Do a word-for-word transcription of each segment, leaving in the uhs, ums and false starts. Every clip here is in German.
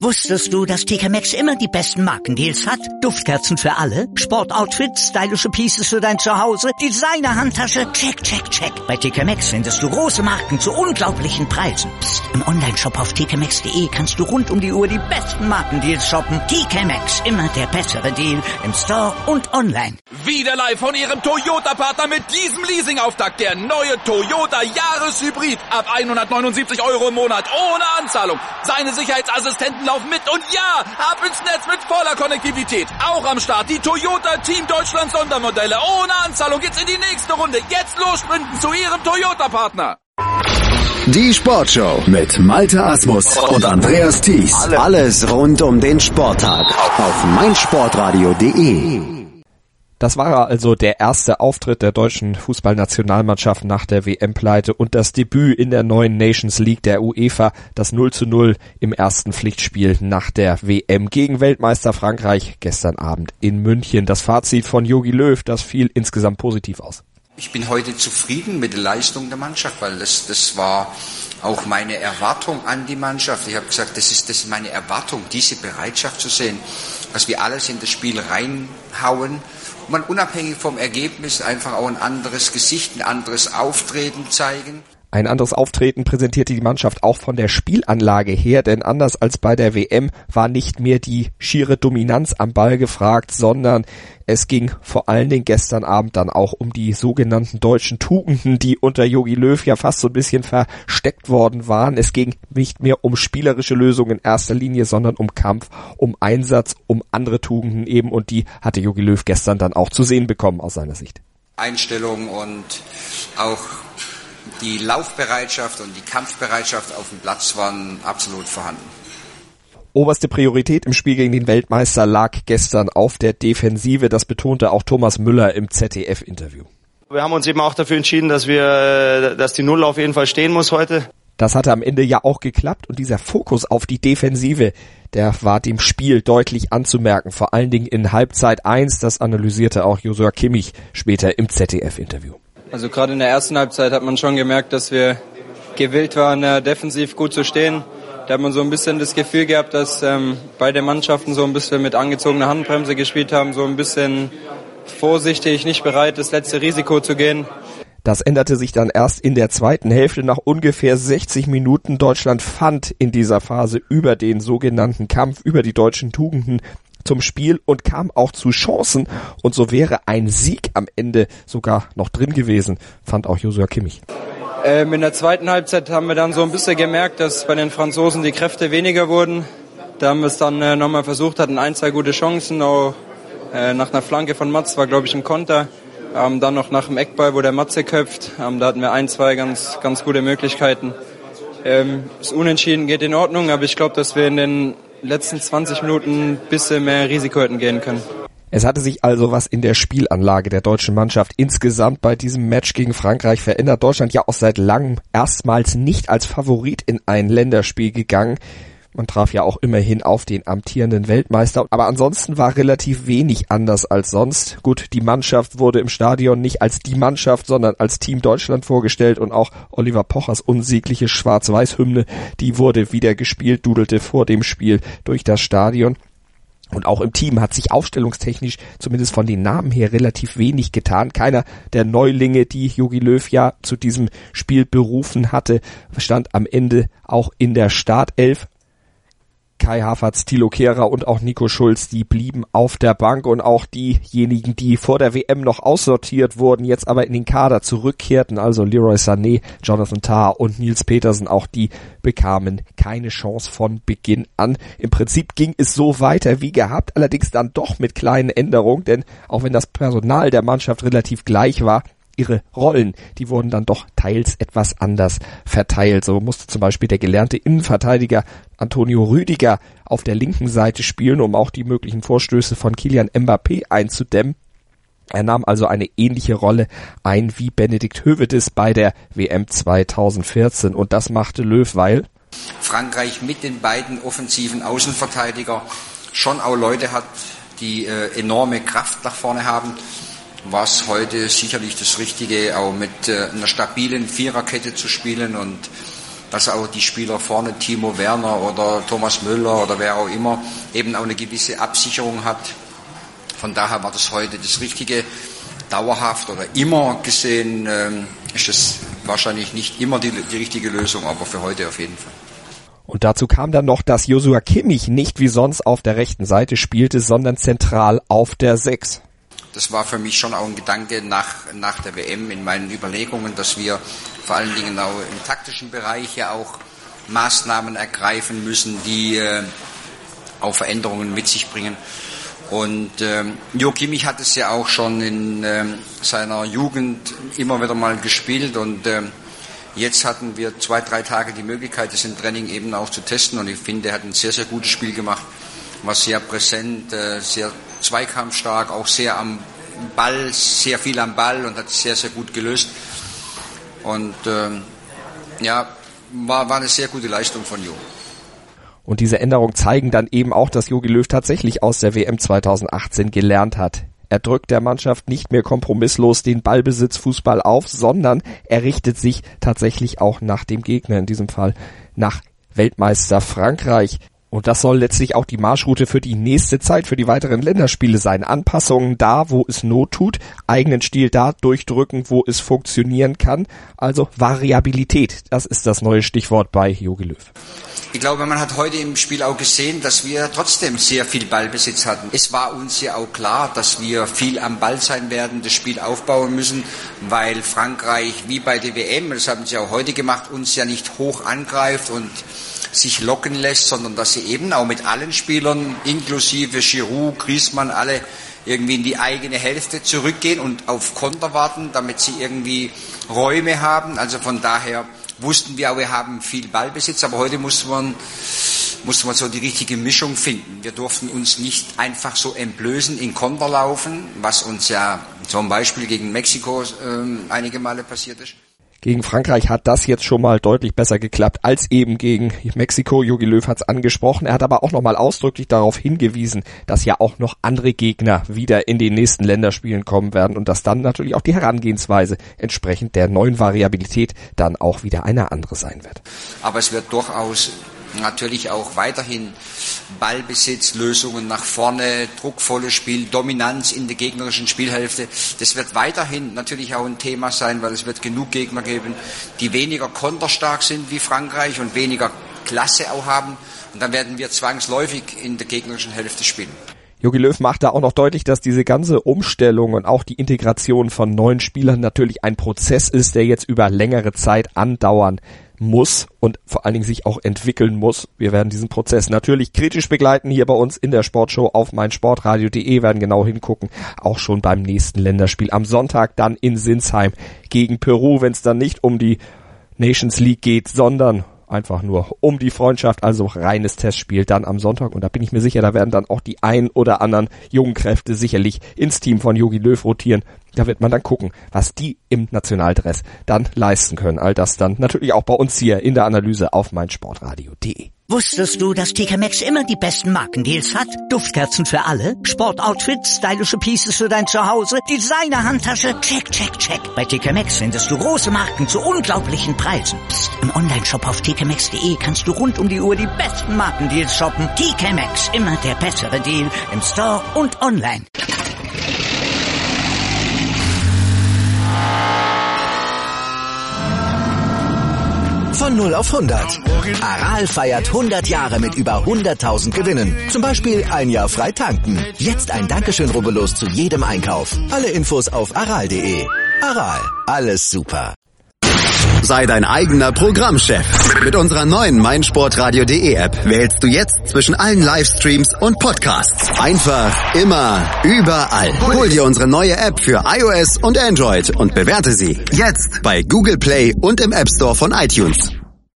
Wusstest du, dass T K Maxx immer die besten Markendeals hat? Duftkerzen für alle, Sportoutfits, stylische Pieces für dein Zuhause, Designer-Handtasche, check, check, check. Bei T K Maxx findest du große Marken zu unglaublichen Preisen. Psst. Im Onlineshop auf t k maxx punkt d e kannst du rund um die Uhr die besten Markendeals shoppen. T K Maxx, immer der bessere Deal im Store und online. Wieder live von Ihrem Toyota-Partner mit diesem Leasing-Auftakt. Der neue Toyota Jahreshybrid. Ab hundertneunundsiebzig Euro im Monat ohne Anzahlung. Seine Sicherheitsassistenten laufen mit und ja, ab ins Netz mit voller Konnektivität. Auch am Start die Toyota Team Deutschland Sondermodelle. Ohne Anzahlung geht's in die nächste Runde. Jetzt los sprinten zu Ihrem Toyota-Partner. Die Sportshow mit Malte Asmus und Andreas Thies. Alles rund um den Sporttag auf meinsportradio punkt de. Das war also der erste Auftritt der deutschen Fußballnationalmannschaft nach der W M-Pleite und das Debüt in der neuen Nations League der UEFA, das null zu null im ersten Pflichtspiel nach der W M gegen Weltmeister Frankreich gestern Abend in München. Das Fazit von Jogi Löw, das fiel insgesamt positiv aus. Ich bin heute zufrieden mit der Leistung der Mannschaft, weil das, das war auch meine Erwartung an die Mannschaft. Ich habe gesagt, das ist, das ist meine Erwartung, diese Bereitschaft zu sehen, dass wir alles in das Spiel reinhauen. Man unabhängig vom Ergebnis einfach auch ein anderes Gesicht, ein anderes Auftreten zeigen. Ein anderes Auftreten präsentierte die Mannschaft auch von der Spielanlage her, denn anders als bei der W M war nicht mehr die schiere Dominanz am Ball gefragt, sondern es ging vor allen Dingen gestern Abend dann auch um die sogenannten deutschen Tugenden, die unter Jogi Löw ja fast so ein bisschen versteckt worden waren. Es ging nicht mehr um spielerische Lösungen in erster Linie, sondern um Kampf, um Einsatz, um andere Tugenden eben, und die hatte Jogi Löw gestern dann auch zu sehen bekommen aus seiner Sicht. Einstellung und auch die Laufbereitschaft und die Kampfbereitschaft auf dem Platz waren absolut vorhanden. Oberste Priorität im Spiel gegen den Weltmeister lag gestern auf der Defensive. Das betonte auch Thomas Müller im Z D F-Interview. Wir haben uns eben auch dafür entschieden, dass wir, dass die Null auf jeden Fall stehen muss heute. Das hatte am Ende ja auch geklappt und dieser Fokus auf die Defensive, der war dem Spiel deutlich anzumerken. Vor allen Dingen in Halbzeit eins, das analysierte auch Joshua Kimmich später im Z D F-Interview. Also gerade in der ersten Halbzeit hat man schon gemerkt, dass wir gewillt waren, äh, defensiv gut zu stehen. Da hat man so ein bisschen das Gefühl gehabt, dass ähm, beide Mannschaften so ein bisschen mit angezogener Handbremse gespielt haben, so ein bisschen vorsichtig, nicht bereit, das letzte Risiko zu gehen. Das änderte sich dann erst in der zweiten Hälfte. Nach ungefähr sechzig Minuten Deutschland fand in dieser Phase über den sogenannten Kampf, über die deutschen Tugenden zum Spiel und kam auch zu Chancen. Und so wäre ein Sieg am Ende sogar noch drin gewesen, fand auch Joshua Kimmich. Ähm, in der zweiten Halbzeit haben wir dann so ein bisschen gemerkt, dass bei den Franzosen die Kräfte weniger wurden. Da haben wir es dann äh, nochmal versucht, hatten ein, zwei gute Chancen. Auch äh, nach einer Flanke von Matz war, glaube ich, ein Konter. Ähm, dann noch nach dem Eckball, wo der Matze köpft. Ähm, da hatten wir ein, zwei ganz, ganz gute Möglichkeiten. Ähm, das Unentschieden geht in Ordnung, aber ich glaube, dass wir in den letzten zwanzig Minuten ein bisschen mehr Risiko hätten gehen können. Es hatte sich also was in der Spielanlage der deutschen Mannschaft insgesamt bei diesem Match gegen Frankreich verändert. Deutschland ja auch seit langem erstmals nicht als Favorit in ein Länderspiel gegangen. Man traf ja auch immerhin auf den amtierenden Weltmeister. Aber ansonsten war relativ wenig anders als sonst. Gut, die Mannschaft wurde im Stadion nicht als die Mannschaft, sondern als Team Deutschland vorgestellt. Und auch Oliver Pochers unsägliche Schwarz-Weiß-Hymne, die wurde wieder gespielt, dudelte vor dem Spiel durch das Stadion. Und auch im Team hat sich aufstellungstechnisch, zumindest von den Namen her, relativ wenig getan. Keiner der Neulinge, die Jogi Löw ja zu diesem Spiel berufen hatte, stand am Ende auch in der Startelf. Kai Havertz, Thilo Kehrer und auch Nico Schulz, die blieben auf der Bank, und auch diejenigen, die vor der W M noch aussortiert wurden, jetzt aber in den Kader zurückkehrten, also Leroy Sané, Jonathan Tah und Nils Petersen, auch die bekamen keine Chance von Beginn an. Im Prinzip ging es so weiter wie gehabt, allerdings dann doch mit kleinen Änderungen, denn auch wenn das Personal der Mannschaft relativ gleich war, ihre Rollen, die wurden dann doch teils etwas anders verteilt. So musste zum Beispiel der gelernte Innenverteidiger Antonio Rüdiger auf der linken Seite spielen, um auch die möglichen Vorstöße von Kylian Mbappé einzudämmen. Er nahm also eine ähnliche Rolle ein wie Benedikt Höwedes bei der W M zweitausendvierzehn, und das machte Löw, weil Frankreich mit den beiden offensiven Außenverteidiger schon auch Leute hat, die äh, enorme Kraft nach vorne haben. War es heute sicherlich das Richtige, auch mit äh, einer stabilen Viererkette zu spielen und dass auch die Spieler vorne, Timo Werner oder Thomas Müller oder wer auch immer, eben auch eine gewisse Absicherung hat. Von daher war das heute das Richtige. Dauerhaft oder immer gesehen ähm, ist es wahrscheinlich nicht immer die, die richtige Lösung, aber für heute auf jeden Fall. Und dazu kam dann noch, dass Joshua Kimmich nicht wie sonst auf der rechten Seite spielte, sondern zentral auf der sechs. Das war für mich schon auch ein Gedanke nach, nach der W M in meinen Überlegungen, dass wir vor allen Dingen auch im taktischen Bereich ja auch Maßnahmen ergreifen müssen, die äh, auch Veränderungen mit sich bringen. Und ähm, Jo Kimmich hat es ja auch schon in ähm, seiner Jugend immer wieder mal gespielt und ähm, jetzt hatten wir zwei, drei Tage die Möglichkeit, das im Training eben auch zu testen und ich finde, er hat ein sehr, sehr gutes Spiel gemacht, war sehr präsent, äh, sehr zweikampfstark, auch sehr am Ball, sehr viel am Ball und hat es sehr, sehr gut gelöst und ähm, ja, war, war eine sehr gute Leistung von Jo. Und diese Änderungen zeigen dann eben auch, dass Jogi Löw tatsächlich aus der W M zweitausendachtzehn gelernt hat. Er drückt der Mannschaft nicht mehr kompromisslos den Ballbesitzfußball auf, sondern er richtet sich tatsächlich auch nach dem Gegner, in diesem Fall nach Weltmeister Frankreich. Und das soll letztlich auch die Marschroute für die nächste Zeit, für die weiteren Länderspiele sein. Anpassungen da, wo es Not tut, eigenen Stil da durchdrücken, wo es funktionieren kann. Also Variabilität, das ist das neue Stichwort bei Jogi Löw. Ich glaube, man hat heute im Spiel auch gesehen, dass wir trotzdem sehr viel Ballbesitz hatten. Es war uns ja auch klar, dass wir viel am Ball sein werden, das Spiel aufbauen müssen, weil Frankreich, wie bei der W M, das haben sie auch heute gemacht, uns ja nicht hoch angreift und sich locken lässt, sondern dass sie eben auch mit allen Spielern, inklusive Giroud, Griezmann, alle irgendwie in die eigene Hälfte zurückgehen und auf Konter warten, damit sie irgendwie Räume haben. Also von daher wussten wir auch, wir haben viel Ballbesitz, aber heute musste man, musste man so die richtige Mischung finden. Wir durften uns nicht einfach so entblößen in Konter laufen, was uns ja zum Beispiel gegen Mexiko ähm, einige Male passiert ist. Gegen Frankreich hat das jetzt schon mal deutlich besser geklappt als eben gegen Mexiko. Jogi Löw hat es angesprochen. Er hat aber auch nochmal ausdrücklich darauf hingewiesen, dass ja auch noch andere Gegner wieder in den nächsten Länderspielen kommen werden und dass dann natürlich auch die Herangehensweise entsprechend der neuen Variabilität dann auch wieder eine andere sein wird. Aber es wird durchaus natürlich auch weiterhin Ballbesitz, Lösungen nach vorne, druckvolles Spiel, Dominanz in der gegnerischen Spielhälfte. Das wird weiterhin natürlich auch ein Thema sein, weil es wird genug Gegner geben, die weniger konterstark sind wie Frankreich und weniger Klasse auch haben. Und dann werden wir zwangsläufig in der gegnerischen Hälfte spielen. Jogi Löw macht da auch noch deutlich, dass diese ganze Umstellung und auch die Integration von neuen Spielern natürlich ein Prozess ist, der jetzt über längere Zeit andauern muss und vor allen Dingen sich auch entwickeln muss. Wir werden diesen Prozess natürlich kritisch begleiten hier bei uns in der Sportshow auf meinsportradio punkt de, werden genau hingucken, auch schon beim nächsten Länderspiel am Sonntag dann in Sinsheim gegen Peru, wenn es dann nicht um die Nations League geht, sondern einfach nur um die Freundschaft, also reines Testspiel dann am Sonntag. Und da bin ich mir sicher, da werden dann auch die ein oder anderen jungen Kräfte sicherlich ins Team von Jogi Löw rotieren. Da wird man dann gucken, was die im Nationaldress dann leisten können. All das dann natürlich auch bei uns hier in der Analyse auf meinsportradio punkt de. Wusstest du, dass T K Maxx immer die besten Markendeals hat? Duftkerzen für alle, Sportoutfits, stylische Pieces für dein Zuhause, Designer-Handtasche, check, check, check. Bei T K Maxx findest du große Marken zu unglaublichen Preisen. Psst. Im Onlineshop auf t k maxx punkt de kannst du rund um die Uhr die besten Markendeals shoppen. T K Maxx, immer der bessere Deal im Store und online. Von null auf hundert. Aral feiert hundert Jahre mit über hunderttausend Gewinnen. Zum Beispiel ein Jahr frei tanken. Jetzt ein Dankeschön, rubbellos zu jedem Einkauf. Alle Infos auf aral punkt de. Aral, alles super. Sei dein eigener Programmchef. Mit unserer neuen meinsportradio punkt de App wählst du jetzt zwischen allen Livestreams und Podcasts. Einfach, immer, überall. Hol dir unsere neue App für iOS und Android und bewerte sie jetzt bei Google Play und im App Store von iTunes.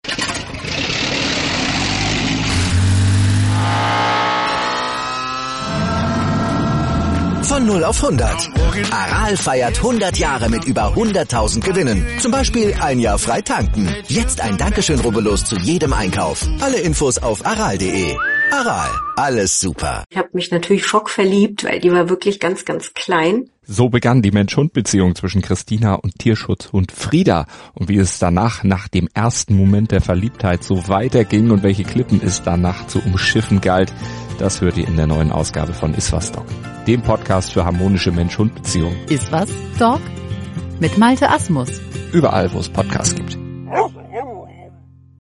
Von null auf hundert. Aral feiert hundert Jahre mit über hunderttausend Gewinnen. Zum Beispiel ein Jahr frei tanken. Jetzt ein Dankeschön, rubbellos zu jedem Einkauf. Alle Infos auf aral punkt de. Aral, alles super. Ich habe mich natürlich schockverliebt, weil die war wirklich ganz, ganz klein. So begann die Mensch-Hund-Beziehung zwischen Christina und Tierschutzhund Frieda. Und wie es danach, nach dem ersten Moment der Verliebtheit, so weiterging und welche Klippen es danach zu umschiffen galt, das hört ihr in der neuen Ausgabe von Iswas Dog, dem Podcast für harmonische Mensch-Hund-Beziehungen. Iswas Dog? Mit Malte Asmus. Überall, wo es Podcasts gibt.